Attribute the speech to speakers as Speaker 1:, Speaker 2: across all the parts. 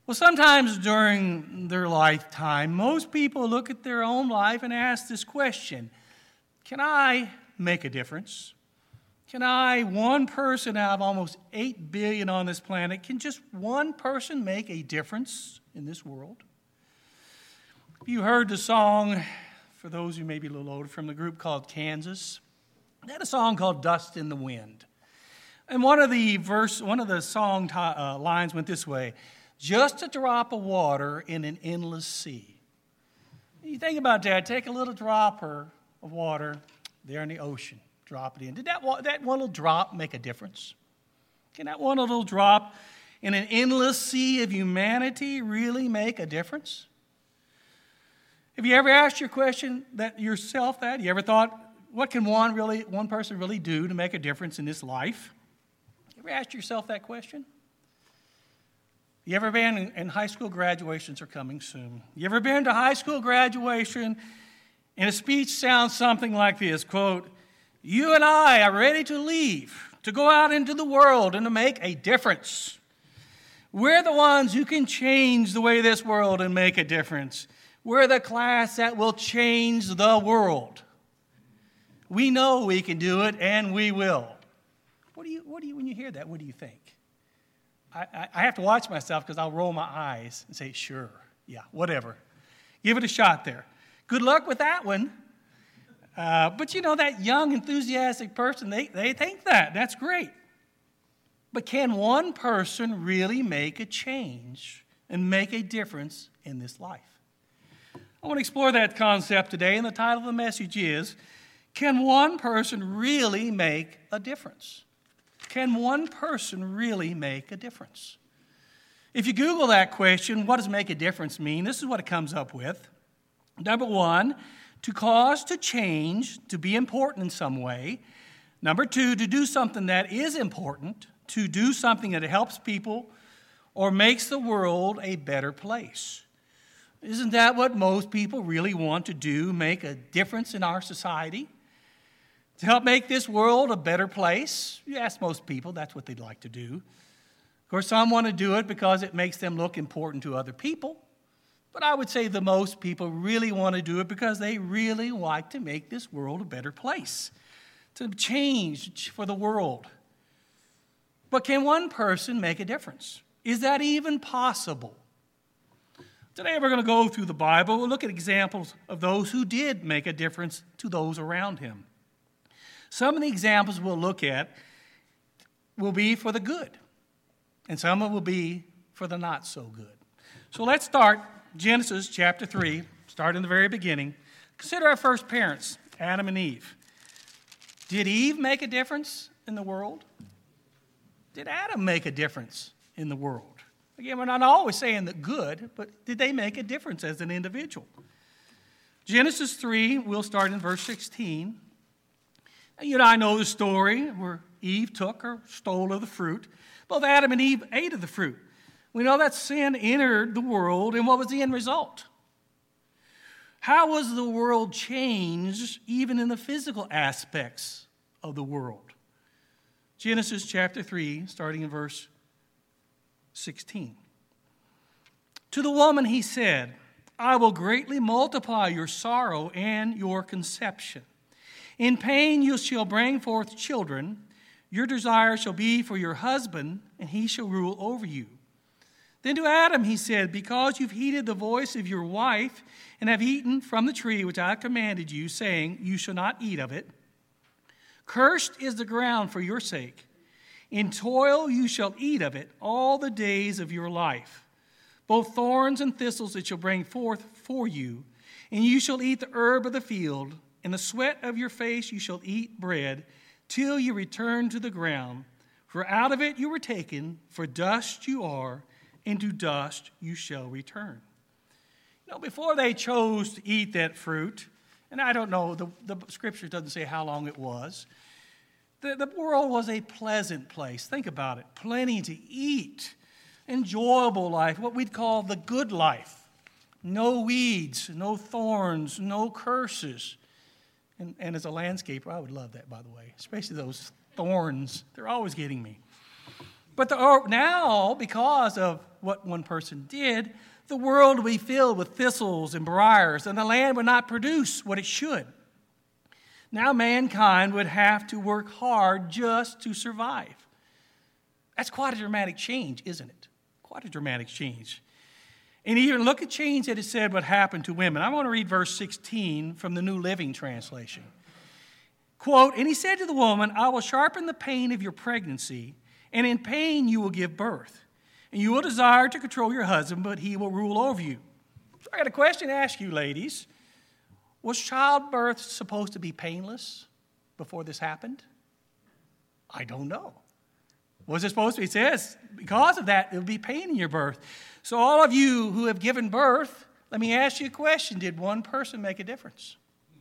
Speaker 1: Well, sometimes during their lifetime, most people look at their own life and ask this question: can I make a difference? Can I, one person out of almost 8 billion on this planet, can just one person make a difference in this world? You heard the song, for those who may be a little older, from the group called Kansas. They had a song called Dust in the Wind. And one of the song lines went this way: just a drop of water in an endless sea. You think about that. Take a little dropper of water there in the ocean. Drop it in. Did that one little drop make a difference? Can that one little drop in an endless sea of humanity really make a difference? Have you ever asked yourself that? You ever thought, what can one person really do to make a difference in this life? You ever asked yourself that question? You ever been in high school graduations are coming soon? You ever been to high school graduation and a speech sounds something like this, quote, "You and I are ready to leave, to go out into the world and to make a difference. We're the ones who can change the way this world and make a difference. We're the class that will change the world. We know we can do it, and we will." What do you when you hear that, what do you think? I have to watch myself because I'll roll my eyes and say, sure, yeah, whatever. Give it a shot there. Good luck with that one. But you know, that young, enthusiastic person, they think that. That's great. But can one person really make a change and make a difference in this life? I want to explore that concept today, and the title of the message is, can one person really make a difference? Can one person really make a difference? If you Google that question, what does make a difference mean? This is what it comes up with. Number one, to cause, to change, to be important in some way. Number two, to do something that is important, to do something that helps people or makes the world a better place. Isn't that what most people really want to do, make a difference in our society? To help make this world a better place? You ask most people, that's what they'd like to do. Of course, some want to do it because it makes them look important to other people. But I would say the most people really want to do it because they really like to make this world a better place, to change for the world. But can one person make a difference? Is that even possible? Today we're going to go through the Bible. We'll look at examples of those who did make a difference to those around him. Some of the examples we'll look at will be for the good, and some will be for the not so good. So let's start Genesis chapter 3, start in the very beginning. Consider our first parents, Adam and Eve. Did Eve make a difference in the world? Did Adam make a difference in the world? Again, we're not always saying that good, but did they make a difference as an individual? Genesis 3, we'll start in verse 16. You and I know the story where Eve took or stole of the fruit. Both Adam and Eve ate of the fruit. We know that sin entered the world, and what was the end result? How was the world changed even in the physical aspects of the world? Genesis chapter 3, starting in verse 16. To the woman he said, "I will greatly multiply your sorrow and your conception. In pain you shall bring forth children. Your desire shall be for your husband, and he shall rule over you." Then to Adam he said, "Because you've heeded the voice of your wife and have eaten from the tree which I commanded you, saying, 'You shall not eat of it,' cursed is the ground for your sake. In toil you shall eat of it all the days of your life. Both thorns and thistles it shall bring forth for you, and you shall eat the herb of the field. In the sweat of your face you shall eat bread, till you return to the ground. For out of it you were taken, for dust you are, and to dust you shall return." You know, before they chose to eat that fruit, and I don't know, the scripture doesn't say how long it was, the world was a pleasant place. Think about it. Plenty to eat, enjoyable life, what we'd call the good life. No weeds, no thorns, no curses. And as a landscaper, I would love that, by the way, especially those thorns. They're always getting me. But now, because of what one person did, the world will be filled with thistles and briars, and the land would not produce what it should. Now mankind would have to work hard just to survive. That's quite a dramatic change, isn't it? Quite a dramatic change. And even look at change that it said would happen to women. I want to read verse 16 from the New Living Translation. Quote, "And he said to the woman, I will sharpen the pain of your pregnancy, and in pain you will give birth. And you will desire to control your husband, but he will rule over you." So I got a question to ask you, ladies. Was childbirth supposed to be painless before this happened? I don't know. Was it supposed to be? It says, because of that, it will be pain in your birth. So all of you who have given birth, let me ask you a question. Did one person make a difference?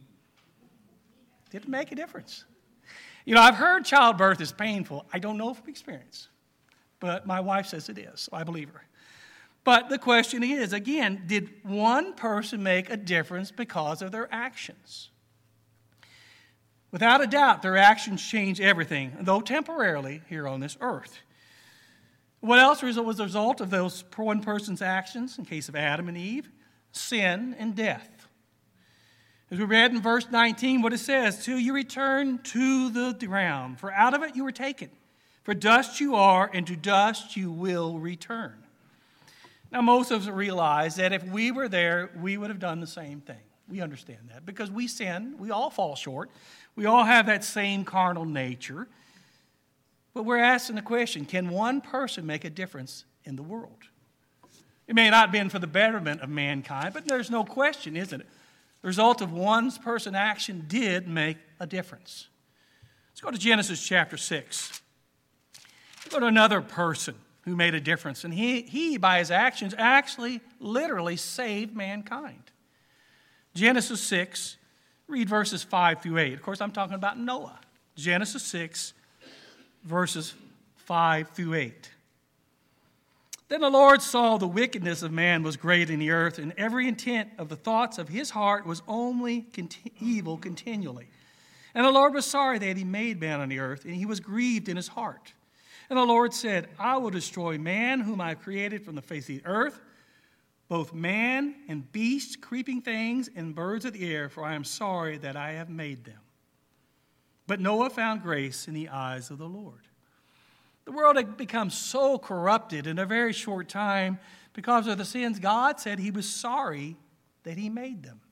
Speaker 1: Did it make a difference? You know, I've heard childbirth is painful. I don't know from experience. But my wife says it is, so I believe her. But the question is, again, did one person make a difference because of their actions? Without a doubt, their actions change everything, though temporarily here on this earth. What else was the result of those one person's actions, in case of Adam and Eve? Sin and death. As we read in verse 19, what it says, "Till you return to the ground, for out of it you were taken. For dust you are, and to dust you will return." Now, most of us realize that if we were there, we would have done the same thing. We understand that because we sin. We all fall short. We all have that same carnal nature. But we're asking the question, can one person make a difference in the world? It may not have been for the betterment of mankind, but there's no question, isn't it? The result of one person's action did make a difference. Let's go to Genesis chapter 6. Let's go to another person who made a difference. And he, by his actions, actually literally saved mankind. Genesis 6, read verses 5 through 8. Of course, I'm talking about Noah. Genesis 6, verses 5 through 8. "Then the Lord saw the wickedness of man was great in the earth, and every intent of the thoughts of his heart was only evil continually. And the Lord was sorry that he made man on the earth, and he was grieved in his heart. And the Lord said, I will destroy man whom I have created from the face of the earth, both man and beast, creeping things, and birds of the air, for I am sorry that I have made them. But Noah found grace in the eyes of the Lord." The world had become so corrupted in a very short time because of the sins. God said he was sorry that he made them.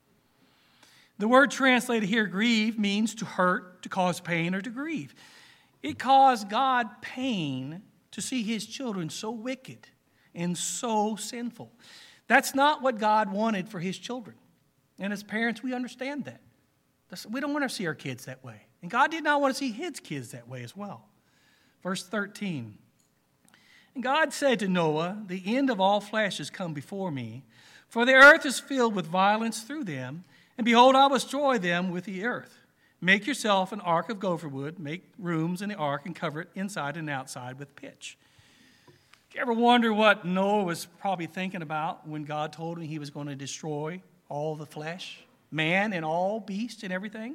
Speaker 1: The word translated here, grieve, means to hurt, to cause pain, or to grieve. It caused God pain to see his children so wicked and so sinful. That's not what God wanted for his children. And as parents, we understand that. We don't want to see our kids that way. And God did not want to see his kids that way as well. Verse 13. "And God said to Noah, the end of all flesh has come before me, for the earth is filled with violence through them, and behold, I will destroy them with the earth. Make yourself an ark of gopher wood, make rooms in the ark, and cover it inside and outside with pitch." Do you ever wonder what Noah was probably thinking about when God told him he was going to destroy all the flesh, man and all beasts and everything?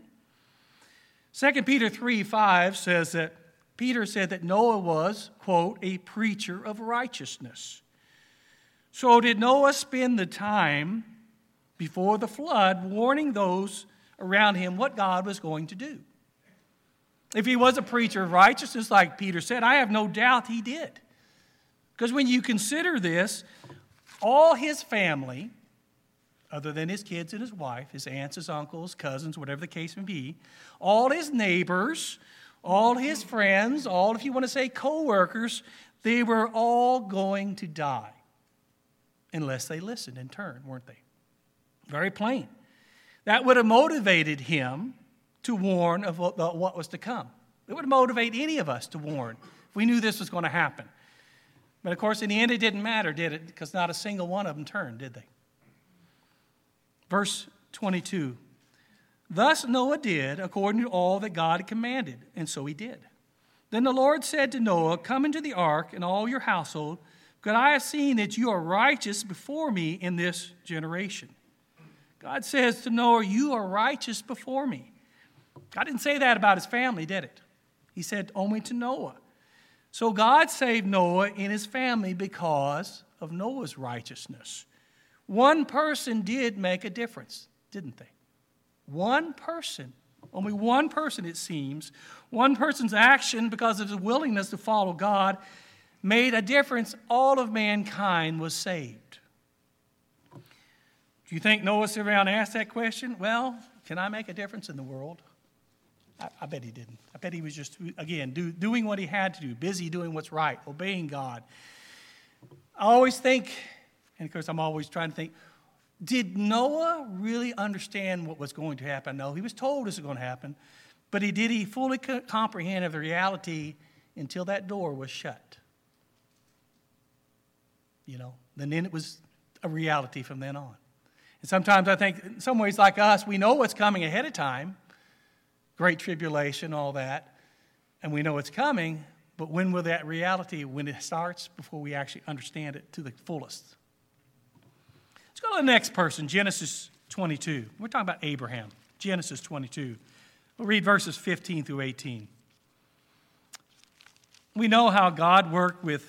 Speaker 1: 2 Peter 3:5 says that Peter said that Noah was, quote, "a preacher of righteousness." So did Noah spend the time before the flood warning those around him what God was going to do? If he was a preacher of righteousness, like Peter said, I have no doubt he did. Because when you consider this, all his family, other than his kids and his wife, his aunts, his uncles, cousins, whatever the case may be, all his neighbors, all his friends, all, if you want to say, co-workers, they were all going to die unless they listened and turned, weren't they? Very plain. That would have motivated him to warn of what was to come. It would motivate any of us to warn if we knew this was going to happen. But of course, in the end, it didn't matter, did it? Because not a single one of them turned, did they? Verse 22. "Thus Noah did according to all that God had commanded, and so he did. Then the Lord said to Noah, Come into the ark and all your household, because I have seen that you are righteous before me in this generation." God says to Noah, you are righteous before me. God didn't say that about his family, did it? He said only to Noah. So God saved Noah and his family because of Noah's righteousness. One person did make a difference, didn't they? One person. Only one person, it seems. One person's action, because of his willingness to follow God, made a difference. All of mankind was saved. Do you think Noah sat around and asked that question? Well, can I make a difference in the world? I bet he didn't. I bet he was just, again, doing what he had to do, busy doing what's right, obeying God. I always think, and of course I'm always trying to think, did Noah really understand what was going to happen? No, he was told this was going to happen, but did he fully comprehend of the reality until that door was shut? And then it was a reality from then on. And sometimes I think, in some ways like us, we know what's coming ahead of time, great tribulation, all that, and we know it's coming, but when will that reality, when it starts, before we actually understand it to the fullest? Let's go to the next person, Genesis 22. We're talking about Abraham, Genesis 22. We'll read verses 15 through 18. We know how God worked with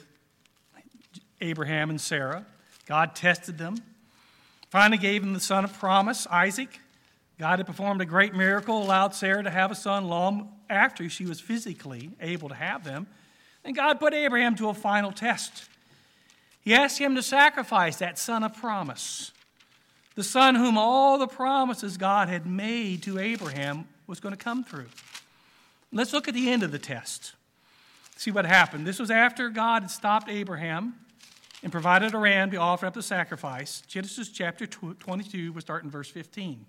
Speaker 1: Abraham and Sarah. God tested them, finally gave them the son of promise, Isaac. God had performed a great miracle, allowed Sarah to have a son long after she was physically able to have them. And God put Abraham to a final test. He asked him to sacrifice that son of promise, the son whom all the promises God had made to Abraham was going to come through. Let's look at the end of the test. See what happened. This was after God had stopped Abraham and provided a ram to offer up the sacrifice. Genesis chapter 22, we'll start in verse 15.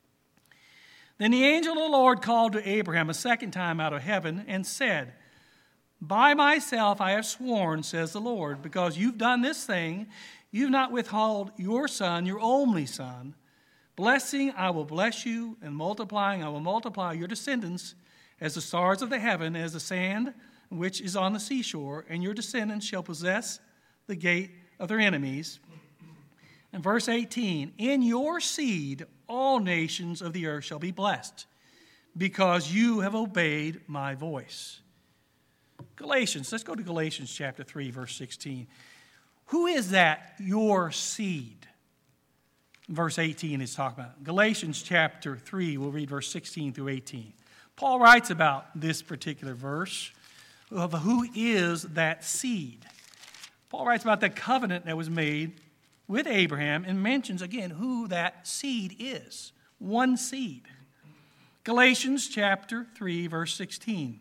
Speaker 1: Then the angel of the Lord called to Abraham a second time out of heaven and said, "By myself I have sworn, says the Lord, because you've done this thing, you've not withheld your son, your only son. Blessing, I will bless you, and multiplying, I will multiply your descendants as the stars of the heaven, as the sand which is on the seashore, and your descendants shall possess the gate of their enemies." And verse 18, "In your seed all nations of the earth shall be blessed, because you have obeyed my voice." Galatians, let's go to Galatians chapter 3, verse 16. Who is that, your seed? Verse 18 is talking about. Galatians chapter 3, we'll read verse 16 through 18. Paul writes about this particular verse of who is that seed. Paul writes about the covenant that was made with Abraham and mentions again who that seed is. One seed. Galatians chapter 3, verse 16.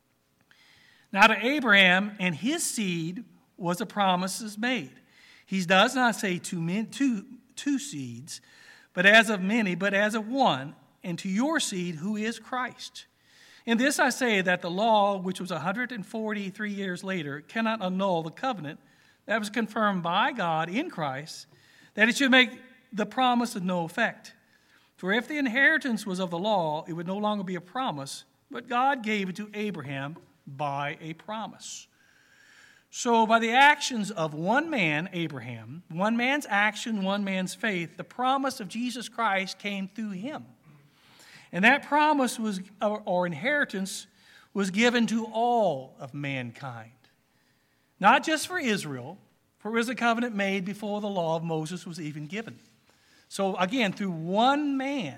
Speaker 1: Now to Abraham and his seed was a promise made. He does not say two seeds, but as of many, but as of one, and to your seed who is Christ. In this I say that the law, which was 143 years later, cannot annul the covenant that was confirmed by God in Christ, that it should make the promise of no effect. For if the inheritance was of the law, it would no longer be a promise, but God gave it to Abraham by a promise. So by the actions of one man, Abraham, one man's action, one man's faith, the promise of Jesus Christ came through him. And that promise was, or inheritance, was given to all of mankind. Not just for Israel, for it was a covenant made before the law of Moses was even given. So again, through one man,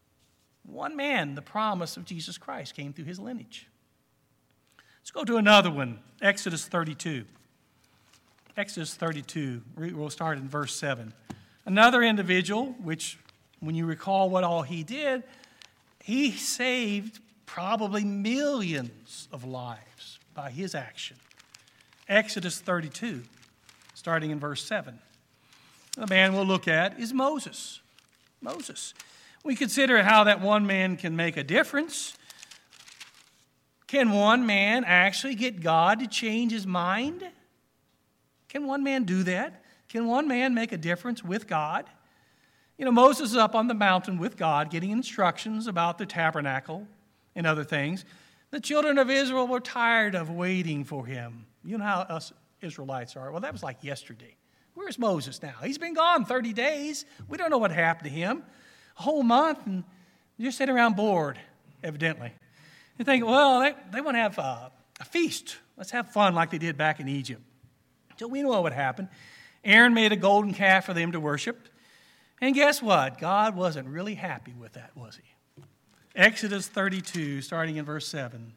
Speaker 1: the promise of Jesus Christ came through his lineage. Let's go to another one, Exodus 32. Exodus 32, we'll start in verse 7. Another individual, which when you recall what all he did, he saved probably millions of lives by his action. Exodus 32, starting in verse 7. The man we'll look at is Moses. Moses. We consider how that one man can make a difference. Can one man actually get God to change his mind? Can one man do that? Can one man make a difference with God? You know, Moses is up on the mountain with God getting instructions about the tabernacle and other things. The children of Israel were tired of waiting for him. You know how us Israelites are. Well, that was like yesterday. Where's Moses now? He's been gone 30 days. We don't know what happened to him. A whole month, and you're sitting around bored, evidently. You think, well, they want to have a feast Let's have fun like they did back in Egypt. So we know what would happen. Aaron made a golden calf for them to worship. And guess what? God wasn't really happy with that, was he? Exodus 32, starting in verse 7.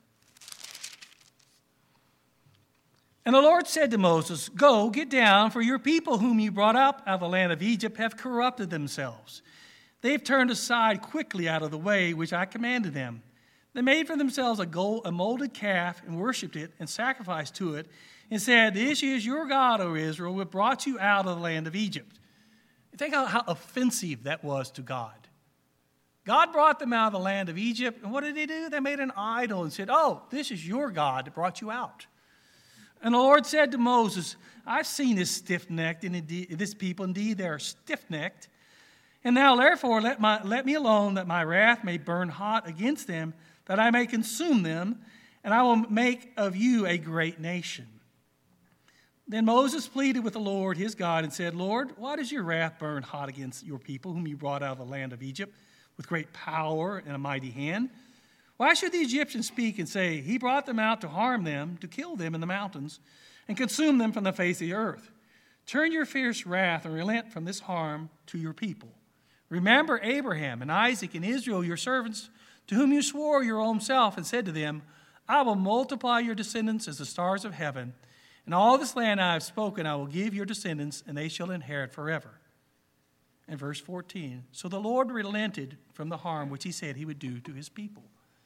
Speaker 1: And the Lord said to Moses, "Go, get down, for your people whom you brought up out of the land of Egypt have corrupted themselves. They've turned aside quickly out of the way which I commanded them. They made for themselves a molded calf and worshipped it and sacrificed to it and said, 'This is your God, O Israel, who brought you out of the land of Egypt.'" Think how offensive that was to God. God brought them out of the land of Egypt, and what did they do? They made an idol and said, "Oh, this is your God that brought you out." And the Lord said to Moses, "I've seen this stiff-necked, and indeed, this people, indeed, they are stiff-necked. And now, therefore, let me alone, that my wrath may burn hot against them, that I may consume them, and I will make of you a great nation." Then Moses pleaded with the Lord his God and said, "Lord, why does your wrath burn hot against your people, whom you brought out of the land of Egypt with great power and a mighty hand? Why should the Egyptians speak and say, 'He brought them out to harm them, to kill them in the mountains, and consume them from the face of the earth'? Turn your fierce wrath and relent from this harm to your people. Remember Abraham and Isaac and Israel, your servants, to whom you swore your own self and said to them, 'I will multiply your descendants as the stars of heaven, and all this land I have spoken I will give your descendants, and they shall inherit forever.'" And verse 14, "So the Lord relented from the harm which he said he would do to his people."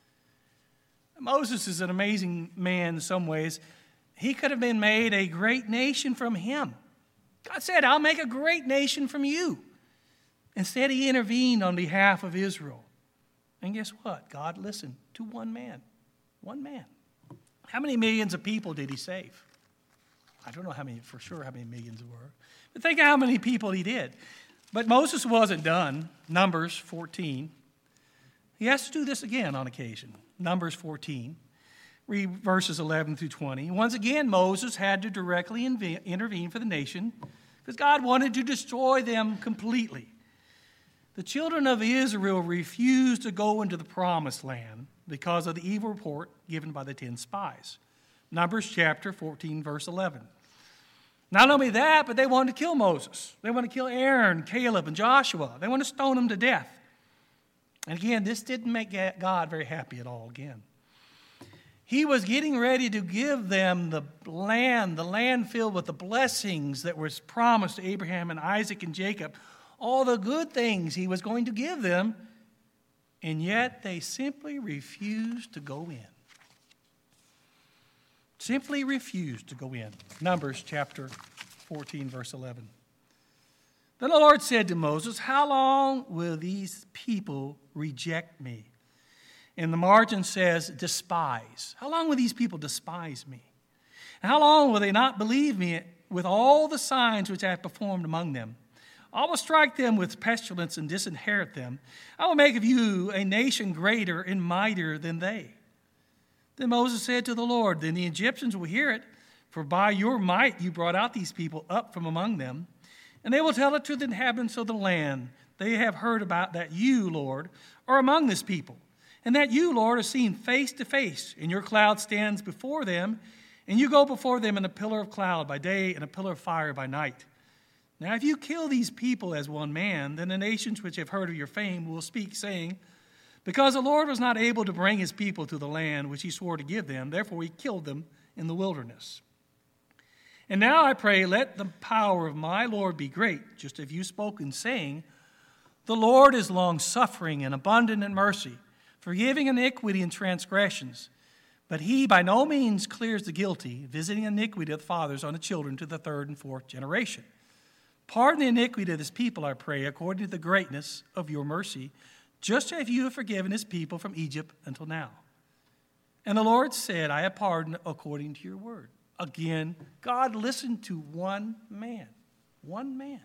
Speaker 1: Moses is an amazing man in some ways. He could have been made a great nation from him. God said, "I'll make a great nation from you." Instead, he intervened on behalf of Israel. And guess what? God listened to one man. One man. How many millions of people did he save? I don't know how many millions there were. But think of how many people he did. But Moses wasn't done. Numbers 14. He has to do this again on occasion. Numbers 14, read verses 11 through 20. Once again, Moses had to directly intervene for the nation because God wanted to destroy them completely. The children of Israel refused to go into the promised land because of the evil report given by the 10 spies. Numbers chapter 14, verse 11. Not only that, but they wanted to kill Moses. They wanted to kill Aaron, Caleb, and Joshua. They wanted to stone them to death. And again, this didn't make God very happy at all again. He was getting ready to give them the land filled with the blessings that was promised to Abraham and Isaac and Jacob, all the good things he was going to give them, and yet they simply refused to go in. Simply refused to go in. Numbers chapter 14, verse 11. Then the Lord said to Moses, "How long will these people reject me?" And the margin says, despise. How long will these people despise me? And how long will they not believe me with all the signs which I have performed among them? I will strike them with pestilence and disinherit them. I will make of you a nation greater and mightier than they. Then Moses said to the Lord, "Then the Egyptians will hear it, for by your might you brought out these people up from among them. And they will tell it to the inhabitants of the land. They have heard about that you, Lord, are among this people, and that you, Lord, are seen face to face, and your cloud stands before them, and you go before them in a pillar of cloud by day and a pillar of fire by night. Now if you kill these people as one man, then the nations which have heard of your fame will speak, saying, 'Because the Lord was not able to bring his people to the land which he swore to give them, therefore he killed them in the wilderness.' And now I pray, let the power of my Lord be great, just as you've spoken, saying, 'The Lord is long-suffering and abundant in mercy, forgiving iniquity and transgressions. But he by no means clears the guilty, visiting iniquity of the fathers on the children to the third and fourth generation. Pardon the iniquity of this people, I pray, according to the greatness of your mercy, just as you have forgiven his people from Egypt until now.' And the Lord said, 'I have pardoned according to your word.'" Again, God listened to one man. One man.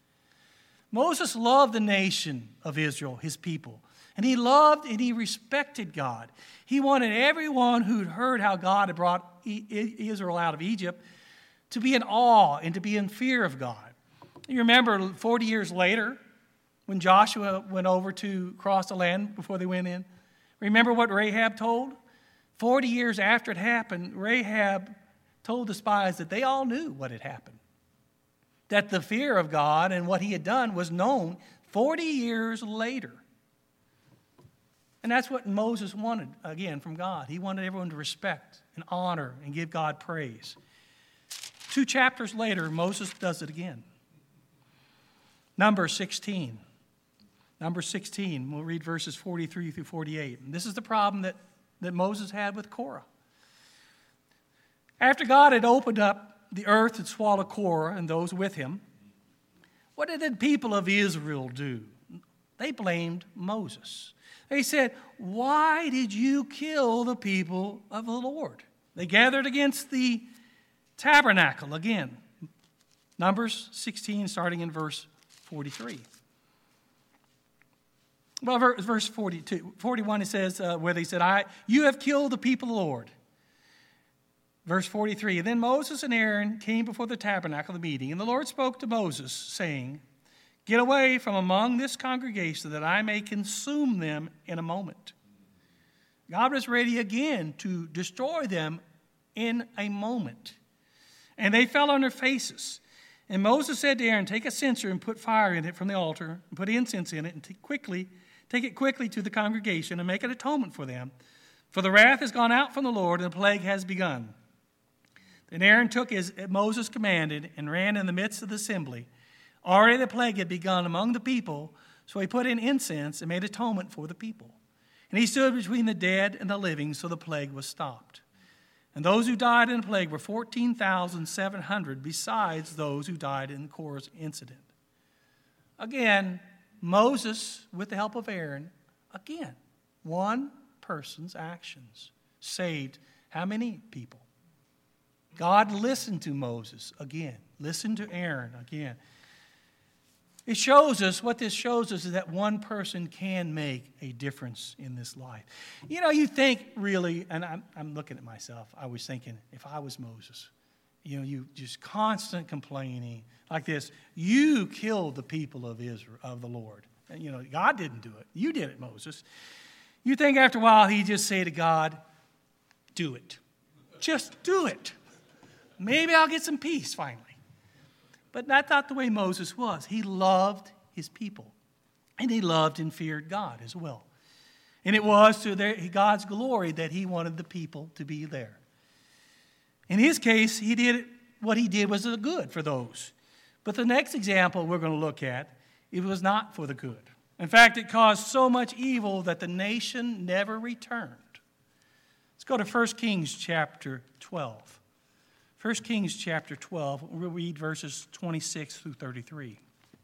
Speaker 1: Moses loved the nation of Israel, his people. And he loved and he respected God. He wanted everyone who'd heard how God had brought Israel out of Egypt to be in awe and to be in fear of God. You remember 40 years later, when Joshua went over to cross the land before they went in, remember what Rahab told? 40 years after it happened, Rahab told the spies that they all knew what had happened, that the fear of God and what he had done was known 40 years later. And that's what Moses wanted, again, from God. He wanted everyone to respect and honor and give God praise. 2 chapters later, Moses does it again. Number 16. Number 16, we'll read verses 43 through 48. And this is the problem that Moses had with Korah. After God had opened up the earth and swallowed Korah and those with him, what did the people of Israel do? They blamed Moses. They said, "Why did you kill the people of the Lord?" They gathered against the tabernacle again. Numbers 16, starting in verse 43. Well, verse 41, it says, where they said, "You have killed the people of the Lord." Verse 43, "Then Moses and Aaron came before the tabernacle of the meeting, and the Lord spoke to Moses, saying, 'Get away from among this congregation, that I may consume them in a moment.'" God was ready again to destroy them in a moment. "And they fell on their faces. And Moses said to Aaron, 'Take a censer and put fire in it from the altar, and put incense in it, and take it quickly to the congregation, and make an atonement for them. For the wrath has gone out from the Lord, and the plague has begun.' Then Aaron took as Moses commanded, and ran in the midst of the assembly. Already the plague had begun among the people, so he put in incense and made atonement for the people. And he stood between the dead and the living, so the plague was stopped. And those who died in the plague were 14,700, besides those who died in Korah's incident." Again, Moses, with the help of Aaron, again, one person's actions saved how many people? God listened to Moses again, listened to Aaron again. It shows us, what this shows us is that one person can make a difference in this life. You know, you think really, and I'm looking at myself, I was thinking, if I was Moses, you just constant complaining like this, you killed the people of Israel, of the Lord. And, God didn't do it. You did it, Moses. You think after a while he'd just say to God, "Do it. Just do it. Maybe I'll get some peace finally." But that's not the way Moses was. He loved his people. And he loved and feared God as well. And it was to God's glory that he wanted the people to be there. In his case, what he did was good for those. But the next example we're going to look at, it was not for the good. In fact, it caused so much evil that the nation never returned. Let's go to 1 Kings chapter 12. 1 Kings chapter 12, we'll read verses 26 through 33.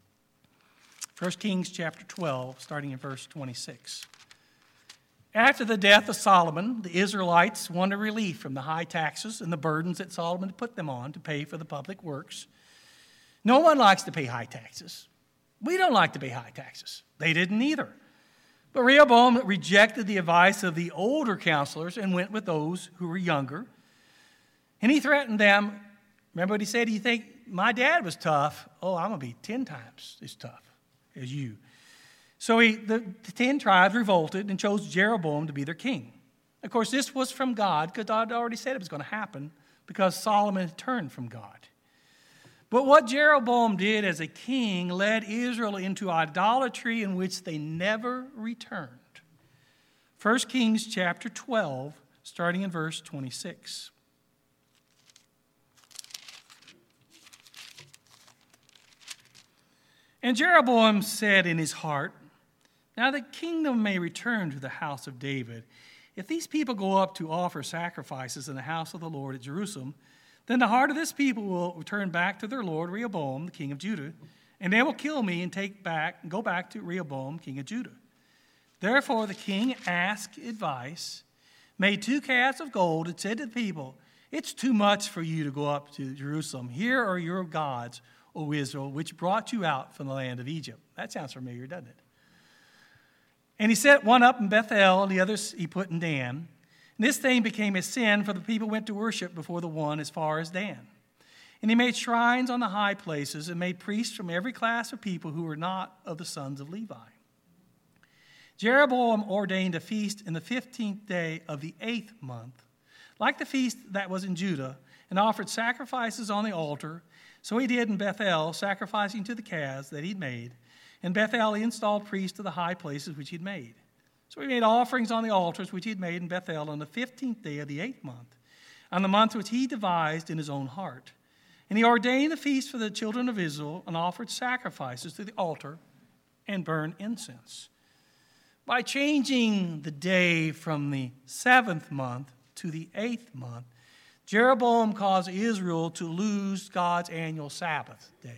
Speaker 1: 1 Kings chapter 12, starting in verse 26. After the death of Solomon, the Israelites wanted relief from the high taxes and the burdens that Solomon had put them on to pay for the public works. No one likes to pay high taxes. We don't like to pay high taxes. They didn't either. But Rehoboam rejected the advice of the older counselors and went with those who were younger. And he threatened them. Remember what he said? "You think my dad was tough? Oh, I'm going to be 10 times as tough as you." So the 10 tribes revolted and chose Jeroboam to be their king. Of course, this was from God, because God already said it was going to happen, because Solomon had turned from God. But what Jeroboam did as a king led Israel into idolatry in which they never returned. 1 Kings chapter 12, starting in verse 26. "And Jeroboam said in his heart, 'Now the kingdom may return to the house of David. If these people go up to offer sacrifices in the house of the Lord at Jerusalem, then the heart of this people will return back to their lord Rehoboam, the king of Judah, and they will kill me and go back to Rehoboam, king of Judah.' Therefore the king asked advice, made 2 calves of gold, and said to the people, 'It's too much for you to go up to Jerusalem. Here are your gods, O Israel, which brought you out from the land of Egypt.'" That sounds familiar, doesn't it? "And he set one up in Bethel, and the others he put in Dan. And this thing became a sin, for the people went to worship before the one as far as Dan. And he made shrines on the high places, and made priests from every class of people who were not of the sons of Levi. Jeroboam ordained a feast in the 15th day of the 8th month, like the feast that was in Judah, and offered sacrifices on the altar. So he did in Bethel, sacrificing to the calves that he'd made. In Bethel he installed priests to the high places which he'd made. So he made offerings on the altars which he'd made in Bethel on the 15th day of the 8th month, on the month which he devised in his own heart. And he ordained the feast for the children of Israel and offered sacrifices to the altar and burned incense. By changing the day from the 7th month to the 8th month, Jeroboam caused Israel to lose God's annual Sabbath days.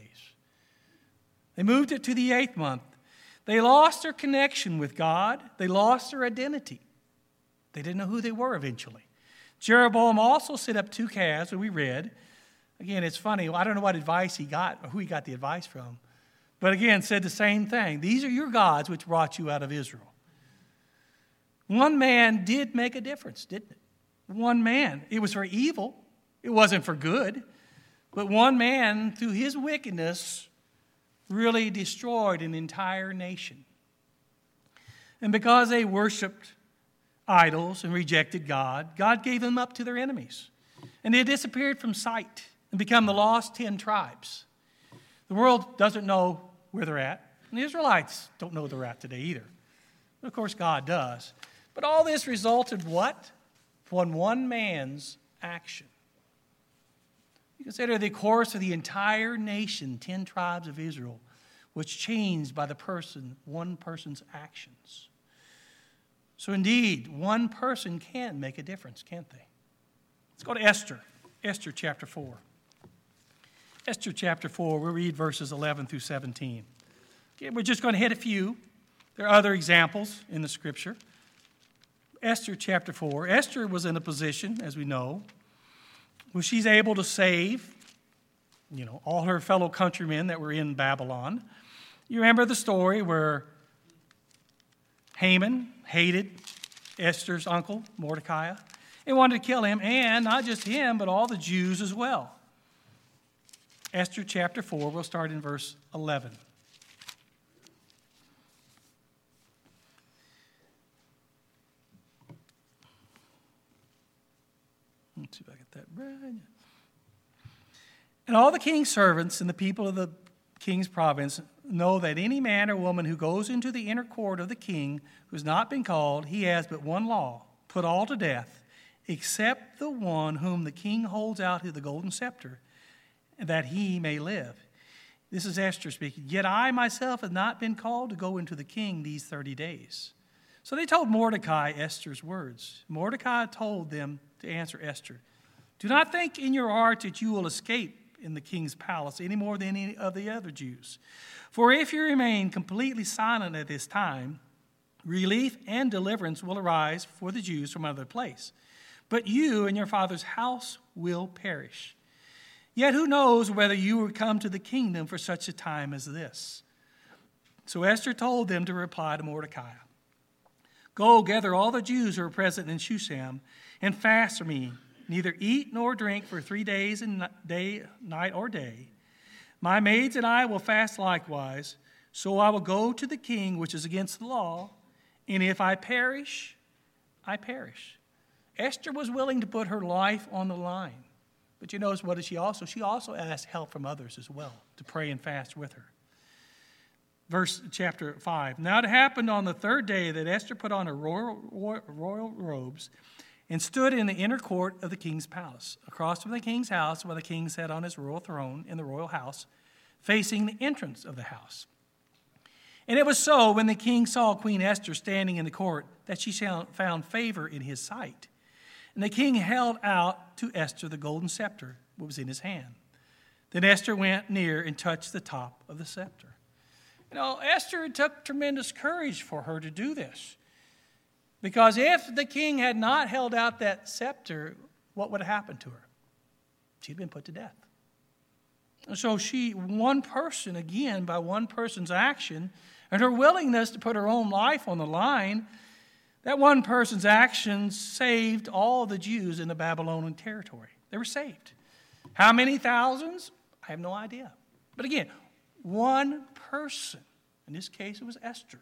Speaker 1: They moved it to the 8th month. They lost their connection with God. They lost their identity. They didn't know who they were eventually. Jeroboam also set up 2 calves that we read. Again, it's funny. I don't know what advice he got or who he got the advice from. But again, said the same thing. These are your gods which brought you out of Israel. One man did make a difference, didn't it? One man. It was for evil. It wasn't for good. But one man, through his wickedness, really destroyed an entire nation. And because they worshiped idols and rejected God, God gave them up to their enemies. And they disappeared from sight and become the lost 10 tribes. The world doesn't know where they're at. And the Israelites don't know where they're at today either. But of course, God does. But all this resulted what? From one man's action. You consider the course of the entire nation, 10 tribes of Israel, was changed by one person's actions. So indeed, one person can make a difference, can't they? Let's go to Esther. Esther chapter 4. Esther chapter 4, we'll read verses 11 through 17. Okay, we're just going to hit a few. There are other examples in the scripture. Esther chapter 4. Esther was in a position, as we know, where she's able to save, all her fellow countrymen that were in Babylon. You remember the story where Haman hated Esther's uncle, Mordecai, and wanted to kill him, and not just him, but all the Jews as well. Esther chapter 4, we'll start in verse 11. Let's see if I get that right. And all the king's servants and the people of the king's province know that any man or woman who goes into the inner court of the king who has not been called, he has but one law, put all to death, except the one whom the king holds out to the golden scepter, that he may live. This is Esther speaking. Yet I myself have not been called to go into the king these 30 days. So they told Mordecai Esther's words. Mordecai told them to answer Esther, do not think in your heart that you will escape in the king's palace any more than any of the other Jews. For if you remain completely silent at this time, relief and deliverance will arise for the Jews from another place. But you and your father's house will perish. Yet who knows whether you will come to the kingdom for such a time as this? So Esther told them to reply to Mordecai, go gather all the Jews who are present in Shushan and fast for me, neither eat nor drink for 3 days and night or day. My maids and I will fast likewise, so I will go to the king, which is against the law, and if I perish, I perish. Esther was willing to put her life on the line. But you notice what did she also? She also asked help from others as well to pray and fast with her. Chapter 5. Now it happened on the 3rd day that Esther put on her royal robes and stood in the inner court of the king's palace, across from the king's house, where the king sat on his royal throne in the royal house, facing the entrance of the house. And it was so, when the king saw Queen Esther standing in the court, that she found favor in his sight. And the king held out to Esther the golden scepter that was in his hand. Then Esther went near and touched the top of the scepter. Esther took tremendous courage for her to do this. Because if the king had not held out that scepter, what would have happened to her? She'd been put to death. And so one person, again, by one person's action, and her willingness to put her own life on the line, that one person's actions saved all the Jews in the Babylonian territory. They were saved. How many thousands? I have no idea. But again, one person. In this case, it was Esther.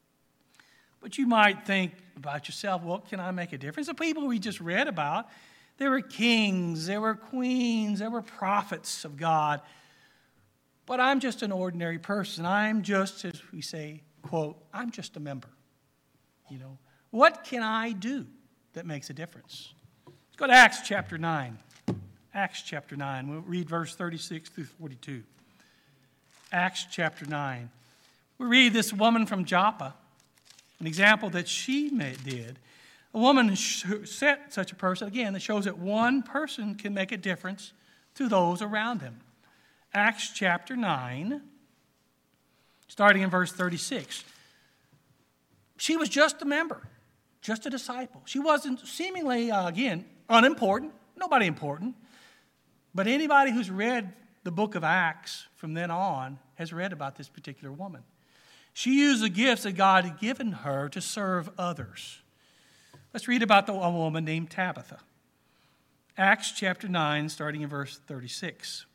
Speaker 1: But you might think about yourself, well, can I make a difference? The people we just read about, There were kings, there were queens, there were prophets of God. But I'm just an ordinary person. I'm just, as we say, quote, I'm just a member. What can I do that makes a difference? Let's go to Acts chapter 9. Acts chapter 9. We'll read verse 36 through 42. Acts chapter 9. We read this woman from Joppa, an example that she did. A woman set such a person, again, that shows that one person can make a difference to those around him. Acts chapter 9, starting in verse 36. She was just a member, just a disciple. She wasn't seemingly, again, unimportant, nobody important. But anybody who's read the book of Acts from then on has read about this particular woman. She used the gifts that God had given her to serve others. Let's read about a woman named Tabitha. Acts chapter 9, starting in verse 36.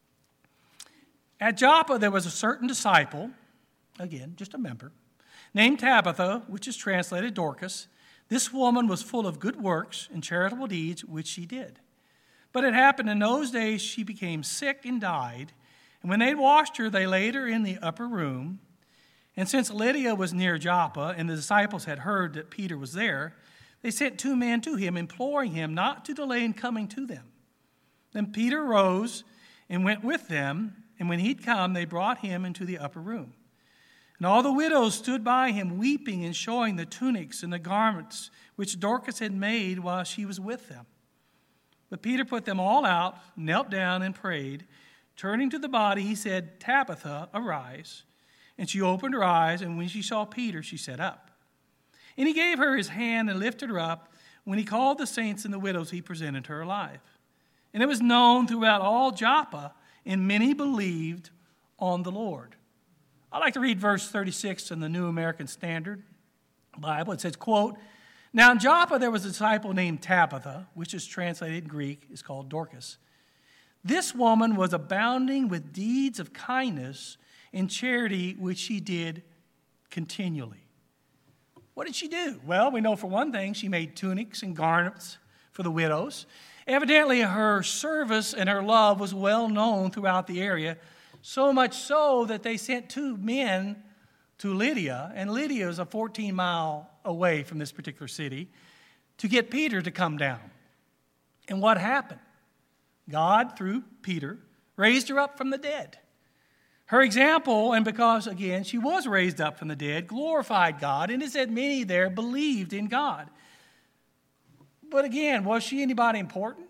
Speaker 1: At Joppa there was a certain disciple, again, just a member, named Tabitha, which is translated Dorcas. This woman was full of good works and charitable deeds, which she did. But it happened in those days she became sick and died. And when they had washed her, they laid her in the upper room. And since Lydia was near Joppa, and the disciples had heard that Peter was there, they sent 2 men to him, imploring him not to delay in coming to them. Then Peter rose and went with them, and when he'd come, they brought him into the upper room. And all the widows stood by him, weeping and showing the tunics and the garments which Dorcas had made while she was with them. But Peter put them all out, knelt down, and prayed. Turning to the body, he said, Tabitha, arise. And she opened her eyes, and when she saw Peter, she sat up. And he gave her his hand and lifted her up. When he called the saints and the widows, he presented her alive. And it was known throughout all Joppa, and many believed on the Lord. I'd like to read verse 36 in the New American Standard Bible. It says, quote, Now in Joppa there was a disciple named Tabitha, which is translated in Greek, is called Dorcas. This woman was abounding with deeds of kindness and charity, which she did continually. What did she do? Well, we know for one thing, she made tunics and garments for the widows. Evidently, her service and her love was well known throughout the area, so much so that they sent 2 men to Lydia, and Lydia is a 14-mile away from this particular city, to get Peter to come down. And what happened? God, through Peter, raised her up from the dead. Her example, and because, again, she was raised up from the dead, glorified God, and it said many there believed in God. But again, was she anybody important?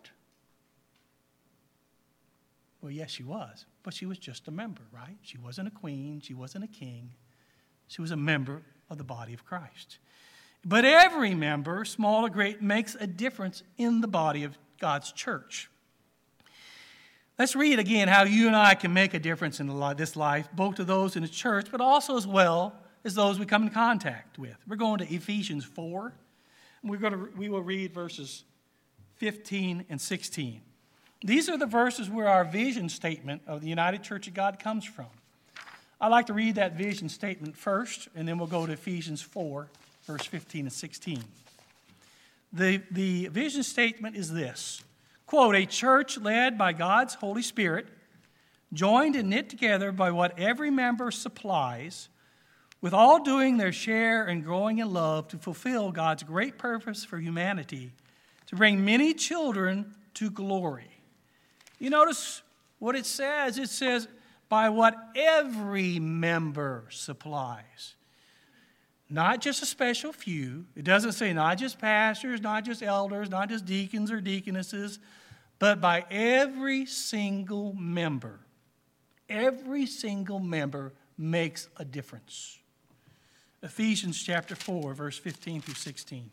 Speaker 1: Well, yes, she was. But she was just a member, right? She wasn't a queen. She wasn't a king. She was a member of the body of Christ. But every member, small or great, makes a difference in the body of God's church. Let's read again how you and I can make a difference in this life, both to those in the church, but also as well as those we come in contact with. We're going to Ephesians 4. We will read verses 15 and 16. These are the verses where our vision statement of the United Church of God comes from. I'd like to read that vision statement first, and then we'll go to Ephesians 4, verse 15 and 16. The vision statement is this, quote, a church led by God's Holy Spirit, joined and knit together by what every member supplies, with all doing their share and growing in love to fulfill God's great purpose for humanity, to bring many children to glory. You notice what it says? It says, by what every member supplies. Not just a special few. It doesn't say not just pastors, not just elders, not just deacons or deaconesses, but by every single member. Every single member makes a difference. Ephesians chapter 4, verse 15 through 16.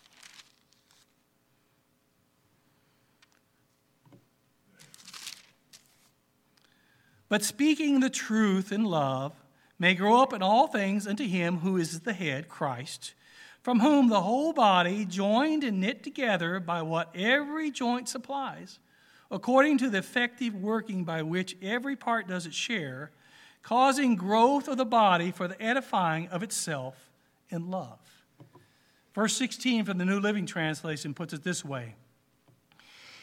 Speaker 1: But speaking the truth in love may grow up in all things unto him who is the head, Christ, from whom the whole body, joined and knit together by what every joint supplies, according to the effective working by which every part does its share, causing growth of the body for the edifying of itself in love. Verse 16 from the New Living Translation puts it this way.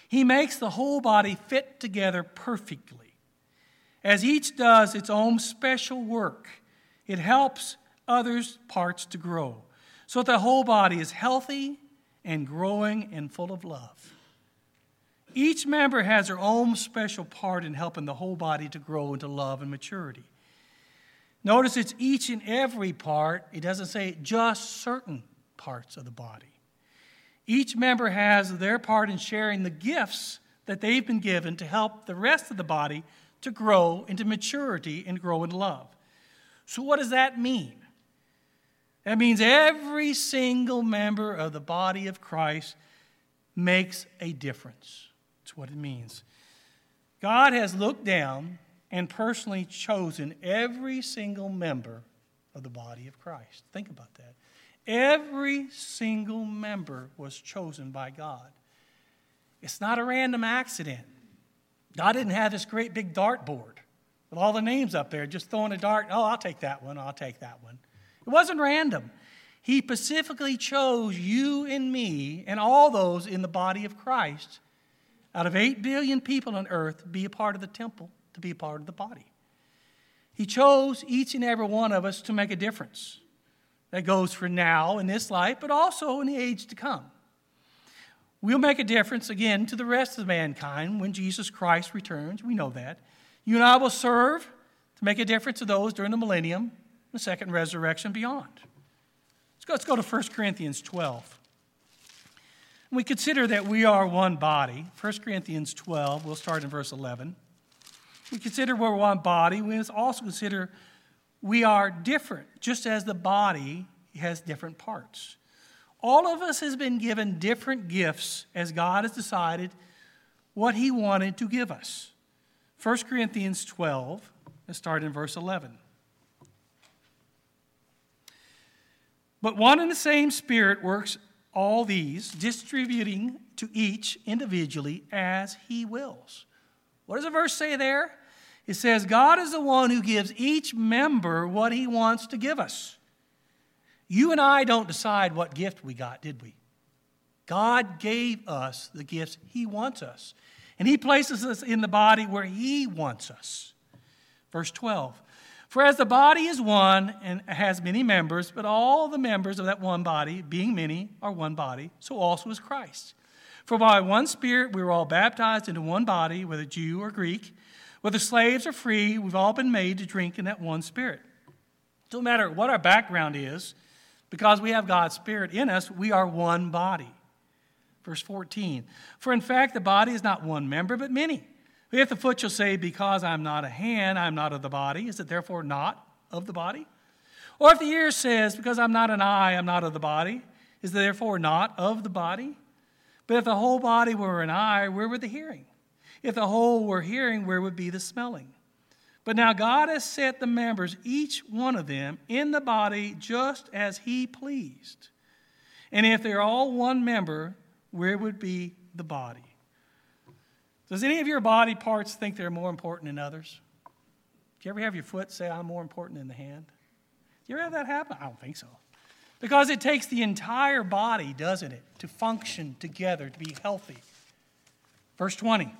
Speaker 1: He makes the whole body fit together perfectly. As each does its own special work, it helps others' parts to grow, so that the whole body is healthy and growing and full of love. Each member has their own special part in helping the whole body to grow into love and maturity. Notice it's each and every part. It doesn't say just certain parts of the body. Each member has their part in sharing the gifts that they've been given to help the rest of the body to grow into maturity and grow in love. So what does that mean? That means every single member of the body of Christ makes a difference. That's what it means. God has looked down and personally chosen every single member of the body of Christ. Think about that. Every single member was chosen by God. It's not a random accident. God didn't have this great big dartboard with all the names up there, just throwing a dart. Oh, I'll take that one. I'll take that one. It wasn't random. He specifically chose you and me and all those in the body of Christ out of 8 billion people on earth to be a part of the temple, to be a part of the body. He chose each and every one of us to make a difference. That goes for now in this life, but also in the age to come. We'll make a difference again to the rest of mankind when Jesus Christ returns. We know that. You and I will serve to make a difference to those during the millennium, the second resurrection, beyond. Let's go to 1 Corinthians 12. We consider that we are one body. 1 Corinthians 12, we'll start in verse 11. We consider we're one body. We must also consider we are different, just as the body has different parts. All of us has been given different gifts as God has decided what he wanted to give us. 1 Corinthians 12, let's start in verse 11. But one and the same Spirit works all these, distributing to each individually as he wills. What does the verse say there? It says, God is the one who gives each member what he wants to give us. You and I don't decide what gift we got, did we? God gave us the gifts he wants us. And he places us in the body where he wants us. Verse 12. For as the body is one and has many members, but all the members of that one body, being many, are one body, so also is Christ. For by one Spirit we were all baptized into one body, whether Jew or Greek, whether slaves or free, we've all been made to drink in that one Spirit. It doesn't matter what our background is, because we have God's Spirit in us, we are one body. Verse 14. For in fact the body is not one member, but many. If the foot shall say, because I am not a hand, I am not of the body, is it therefore not of the body? Or if the ear says, because I am not an eye, I am not of the body, is it therefore not of the body? But if the whole body were an eye, where would the hearing? If the whole were hearing, where would be the smelling? But now God has set the members, each one of them, in the body just as he pleased. And if they're all one member, where would be the body? Does any of your body parts think they're more important than others? Do you ever have your foot say, I'm more important than the hand? Do you ever have that happen? I don't think so. Because it takes the entire body, doesn't it, to function together, to be healthy. Verse 20.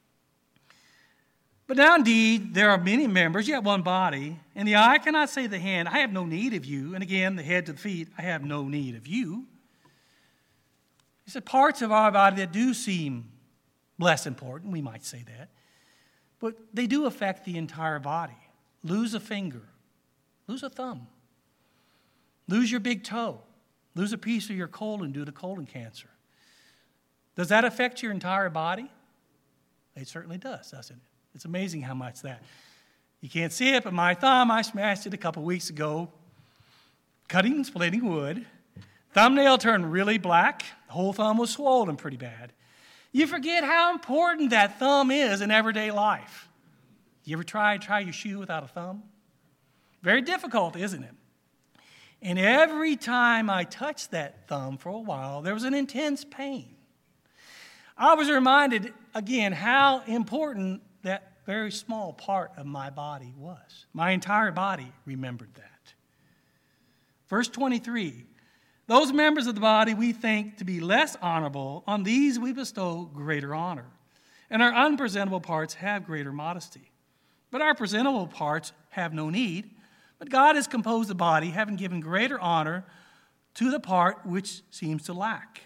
Speaker 1: But now indeed there are many members, yet one body, and the eye cannot say to the hand, I have no need of you, and again the head to the feet, I have no need of you. He said parts of our body that do seem less important, we might say that, but they do affect the entire body. Lose a finger, lose a thumb, lose your big toe, lose a piece of your colon due to colon cancer. Does that affect your entire body? It certainly does, doesn't it? It's amazing how much that. You can't see it, but my thumb, I smashed it a couple weeks ago, cutting and splitting wood. Thumbnail turned really black. The whole thumb was swollen pretty bad. You forget how important that thumb is in everyday life. You ever try your shoe without a thumb? Very difficult, isn't it? And every time I touched that thumb for a while, there was an intense pain. I was reminded again how important that very small part of my body was. My entire body remembered that. Verse 23, Those members of the body we think to be less honorable, on these we bestow greater honor. And our unpresentable parts have greater modesty. But our presentable parts have no need. But God has composed the body, having given greater honor to the part which seems to lack.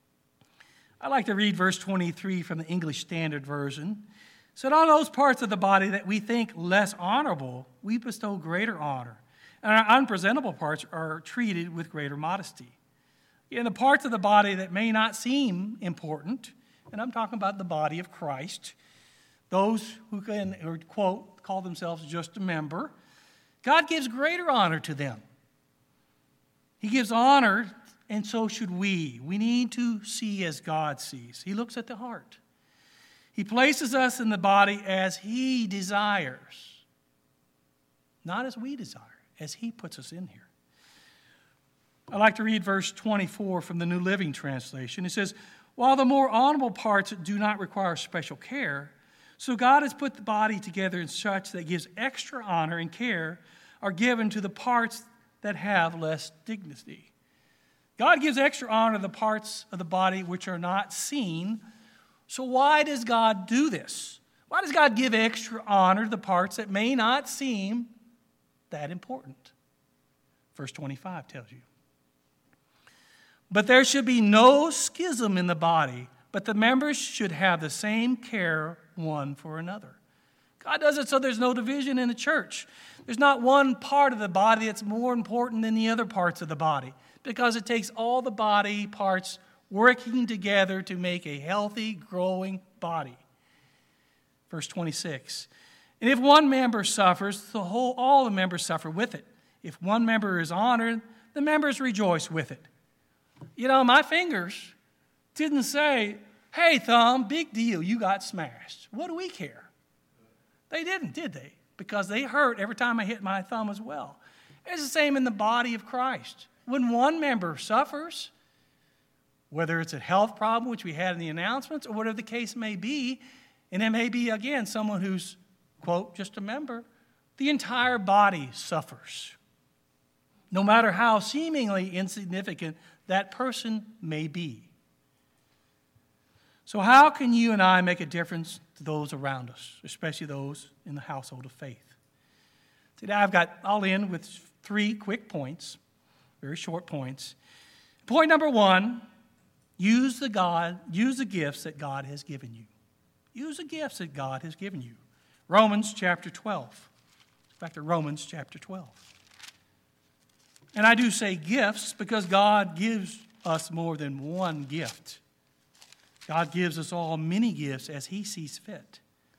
Speaker 1: I like to read verse 23 from the English Standard Version. It said, on those parts of the body that we think less honorable, we bestow greater honor. And our unpresentable parts are treated with greater modesty. In the parts of the body that may not seem important, and I'm talking about the body of Christ, those who can, or quote, call themselves just a member, God gives greater honor to them. He gives honor, and so should we. We need to see as God sees. He looks at the heart. He places us in the body as He desires, not as we desire, as He puts us in here. I like to read verse 24 from the New Living Translation. It says, while the more honorable parts do not require special care, so God has put the body together in such that gives extra honor and care are given to the parts that have less dignity. God gives extra honor to the parts of the body which are not seen. So why does God do this? Why does God give extra honor to the parts that may not seem that important? Verse 25 tells you. But there should be no schism in the body, but the members should have the same care one for another. God does it so there's no division in the church. There's not one part of the body that's more important than the other parts of the body, because it takes all the body parts working together to make a healthy, growing body. Verse 26. And if one member suffers, all the members suffer with it. If one member is honored, the members rejoice with it. You know, my fingers didn't say, hey, thumb, big deal, you got smashed. What do we care? They didn't, did they? Because they hurt every time I hit my thumb as well. It's the same in the body of Christ. When one member suffers, whether it's a health problem, which we had in the announcements, or whatever the case may be, and it may be, again, someone who's, quote, just a member, the entire body suffers. No matter how seemingly insignificant that person may be. So how can you and I make a difference to those around us, especially those in the household of faith? Today I'll end with 3 quick points, very short points. Point number 1, use the gifts that God has given you. Use the gifts that God has given you. Romans chapter 12. Back to Romans chapter 12. And I do say gifts because God gives us more than one gift. God gives us all many gifts as He sees fit.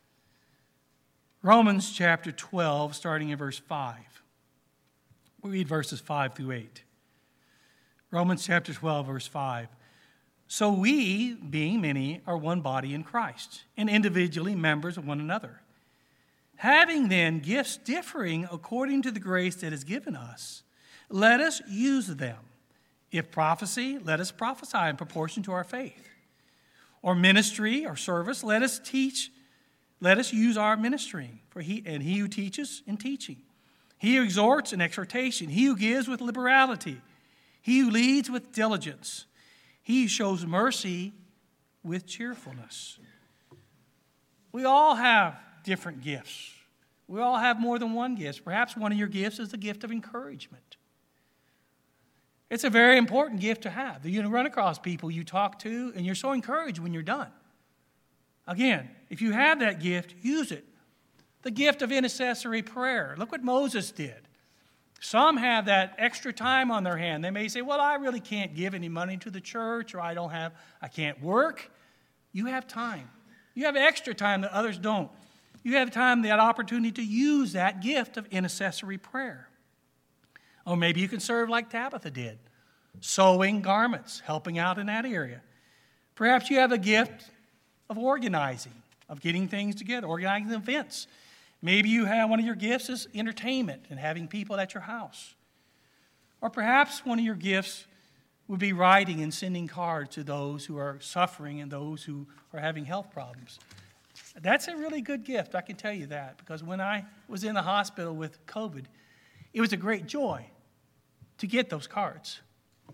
Speaker 1: Romans chapter 12, starting in verse 5. We read verses 5 through 8. Romans chapter 12, verse 5. So we, being many, are one body in Christ, and individually members of one another. Having then gifts differing according to the grace that is given us, let us use them. If prophecy, let us prophesy in proportion to our faith. Or ministry or service, let us use our ministering. For he who teaches in teaching. He who exhorts in exhortation. He who gives with liberality. He who leads with diligence. He who shows mercy with cheerfulness. We all have different gifts. We all have more than one gift. Perhaps one of your gifts is the gift of encouragement. It's a very important gift to have. You run across people you talk to, and you're so encouraged when you're done. Again, if you have that gift, use it. The gift of intercessory prayer. Look what Moses did. Some have that extra time on their hand. They may say, well, I really can't give any money to the church, or I can't work. You have time. You have extra time that others don't. You have time, that opportunity to use that gift of intercessory prayer. Or maybe you can serve like Tabitha did, sewing garments, helping out in that area. Perhaps you have a gift of organizing, of getting things together, organizing events. Maybe you have one of your gifts is entertainment and having people at your house. Or perhaps one of your gifts would be writing and sending cards to those who are suffering and those who are having health problems. That's a really good gift, I can tell you that, because when I was in the hospital with COVID, it was a great joy to get those cards.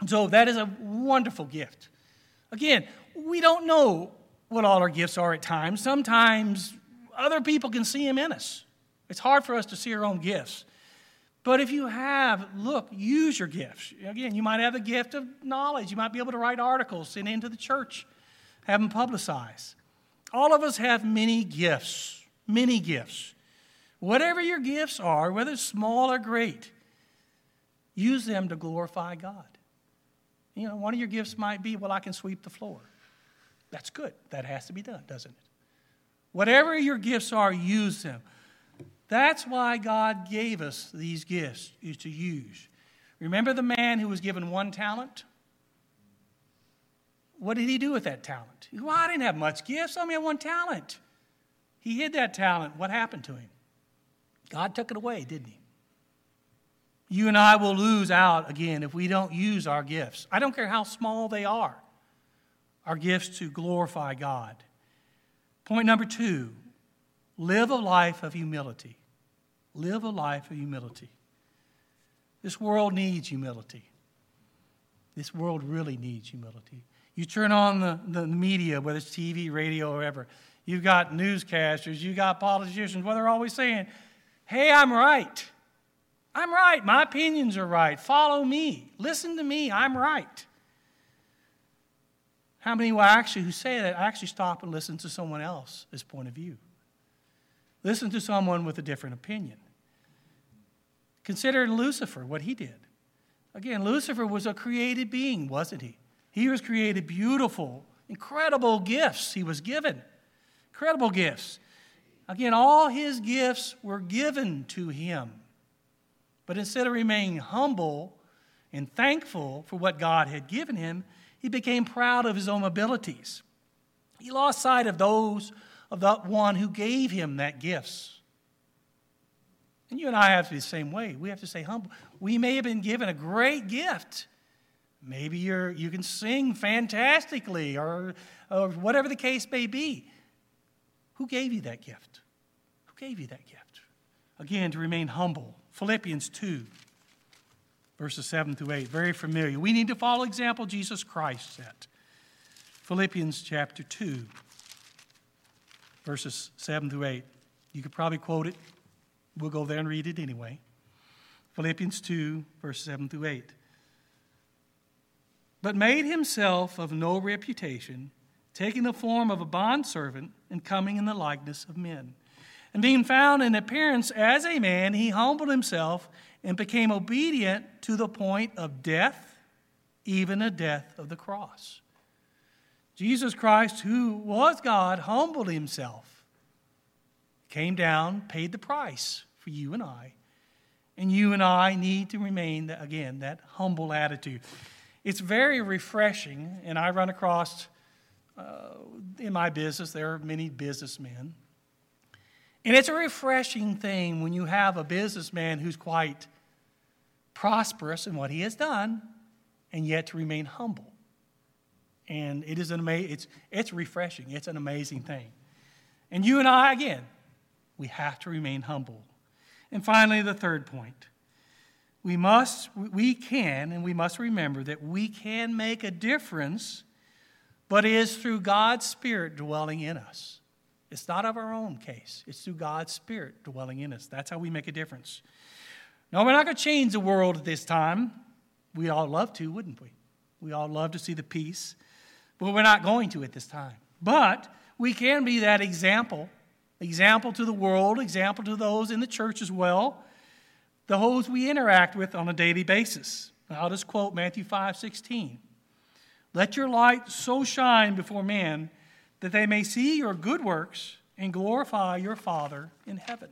Speaker 1: So that is a wonderful gift. Again, we don't know what all our gifts are at times. Sometimes other people can see them in us. It's hard for us to see our own gifts. But if you have, look, use your gifts. Again, you might have the gift of knowledge. You might be able to write articles, send into the church, have them publicized. All of us have many gifts, many gifts. Whatever your gifts are, whether small or great, use them to glorify God. You know, one of your gifts might be, well, I can sweep the floor. That's good. That has to be done, doesn't it? Whatever your gifts are, use them. That's why God gave us these gifts, is to use. Remember the man who was given 1 talent? What did he do with that talent? Well, I didn't have much gifts. I only had 1 talent. He hid that talent. What happened to him? God took it away, didn't he? You and I will lose out again if we don't use our gifts. I don't care how small they are. Our gifts to glorify God. Point number 2, live a life of humility. Live a life of humility. This world needs humility. This world really needs humility. You turn on the media, whether it's TV, radio, or whatever. You've got newscasters, you've got politicians, well, they're always saying, hey, I'm right. I'm right. My opinions are right. Follow me. Listen to me. I'm right. How many who say that actually stop and listen to someone else's point of view? Listen to someone with a different opinion. Consider Lucifer, what he did. Again, Lucifer was a created being, wasn't he? He was created beautiful, incredible gifts he was given. Incredible gifts. Again, all his gifts were given to him. But instead of remaining humble and thankful for what God had given him, he became proud of his own abilities. He lost sight of the one who gave him that gifts. And you and I have to be the same way. We have to stay humble. We may have been given a great gift. Maybe you can sing fantastically or whatever the case may be. Who gave you that gift? Who gave you that gift? Again, to remain humble. Philippians 2, verses 7 through 8. Very familiar. We need to follow example Jesus Christ set. Philippians chapter 2, verses 7 through 8. You could probably quote it. We'll go there and read it anyway. Philippians 2, verses 7 through 8. But made himself of no reputation, taking the form of a bondservant and coming in the likeness of men. And being found in appearance as a man, he humbled himself and became obedient to the point of death, even the death of the cross. Jesus Christ, who was God, humbled himself, came down, paid the price for you and I. And you and I need to remain, again, that humble attitude. It's very refreshing, and I run across, in my business, there are many businessmen. And it's a refreshing thing when you have a businessman who's quite prosperous in what he has done, and yet to remain humble. And it is it's refreshing. It's an amazing thing. And you and I, again, we have to remain humble. And finally, the third point. We must remember that we can make a difference, but it is through God's Spirit dwelling in us. It's not of our own case. It's through God's Spirit dwelling in us. That's how we make a difference. No, we're not going to change the world at this time. We'd all love to, wouldn't we? We all love to see the peace. But we're not going to at this time. But we can be that example to the world, example to those in the church as well, those we interact with on a daily basis. I'll just quote Matthew 5:16. Let your light so shine before men that they may see your good works and glorify your Father in heaven.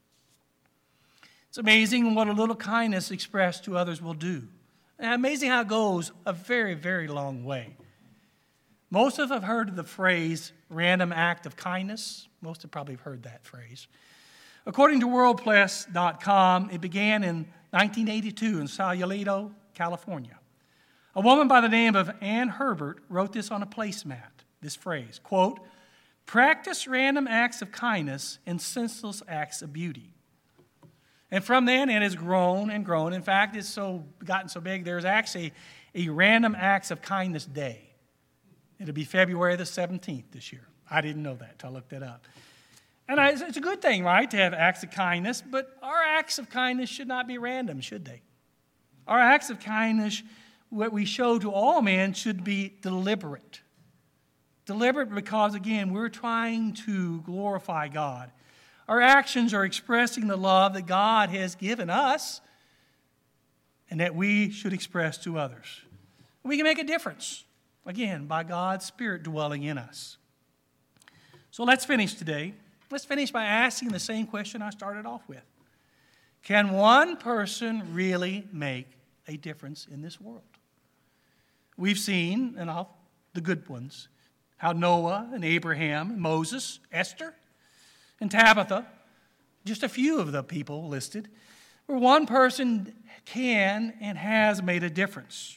Speaker 1: It's amazing what a little kindness expressed to others will do. And amazing how it goes a very, very long way. Most of us have heard of the phrase, random act of kindness. Most have probably heard that phrase. According to WorldPress.com, it began in 1982 in Sausalito, California. A woman by the name of Ann Herbert wrote this on a placemat. This phrase, quote, practice random acts of kindness and senseless acts of beauty. And from then it has grown and grown. In fact, it's gotten so big, there's actually a Random Acts of Kindness Day. It'll be February the 17th this year. I didn't know that until I looked it up. And it's a good thing, right, to have acts of kindness, but our acts of kindness should not be random, should they? Our acts of kindness, what we show to all men, should be deliberate. Deliberate because, again, we're trying to glorify God. Our actions are expressing the love that God has given us and that we should express to others. We can make a difference, again, by God's Spirit dwelling in us. So let's finish today. Let's finish by asking the same question I started off with. Can one person really make a difference in this world? We've seen, and the good ones, how Noah and Abraham, and Moses, Esther, and Tabitha, just a few of the people listed, where one person can and has made a difference.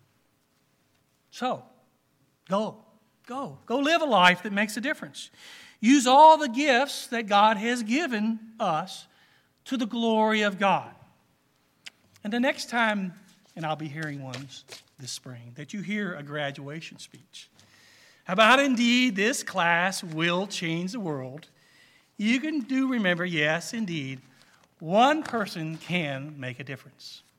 Speaker 1: So, go live a life that makes a difference. Use all the gifts that God has given us to the glory of God. And the next time, and I'll be hearing ones this spring, that you hear a graduation speech about indeed this class will change the world, you can remember, yes, indeed, one person can make a difference.